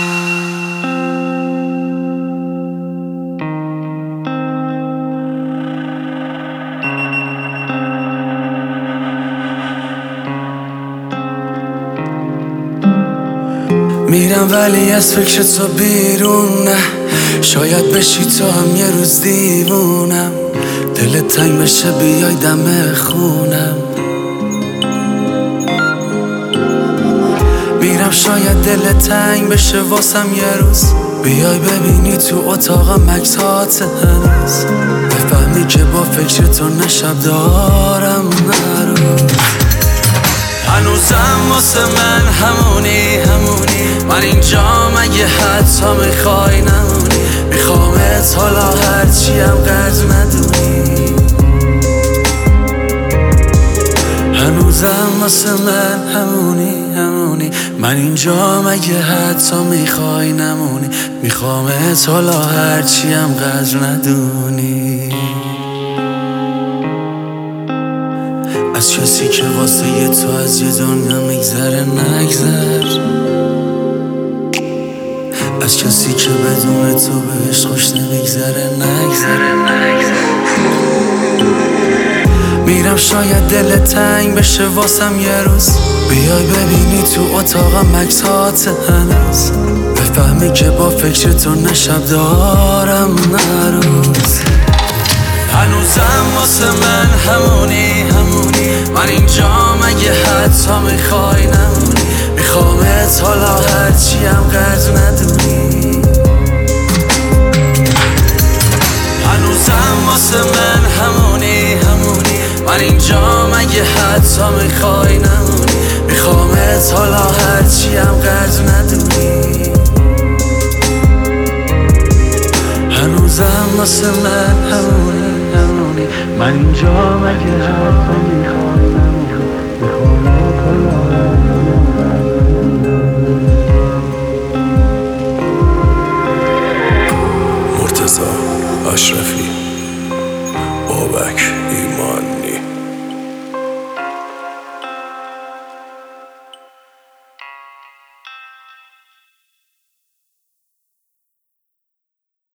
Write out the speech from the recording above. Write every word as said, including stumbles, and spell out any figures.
میرم ولی از فکر تو بیرون نه، شاید بشی تو هم یه روز دیوونم، دلت تنگ بشه بیای دم خونم. میرم شاید دلت تنگ بشه واسم یه روز، بیای ببینی تو اتاقم عکسات هنوز، بفهمی که با فکر تو نشب دارم نروز. هنوزم واسه من همونی همونی، من اینجا مگه حتی میخوای نمونی، میخوامت حالا هرچیم قدر ندونی. هنوزم واسه من همونی همونی، من اینجا مگه حتی میخوای نمونی، میخوامت حالا هرچیم قدر ندونی. از کسی که واسه یه تو از یه دنیا میگذره نگذر، از کسی که بدون تو بهش خوش نمیگذره نگذره نگذر. میرم شاید دلت تنگ بشه واسم یه روز، بیای ببینی تو اتاقم عکسات هنوز، بفهمی که با فکر تو نشب دارم نروز. هنوزم واسه من همونی همونی، من اینجا مگه حتی میخوای نمونی، میخوامت حالا هرچیم قدر ندونی. هنوزم واسه من همونی همونی، من اینجا مگه حتی میخوای نمونی، میخوامت حالا هرچیم قدر ندونی. هنوزم واسه من همونی همونی، من اینجا مگه حتی میخوای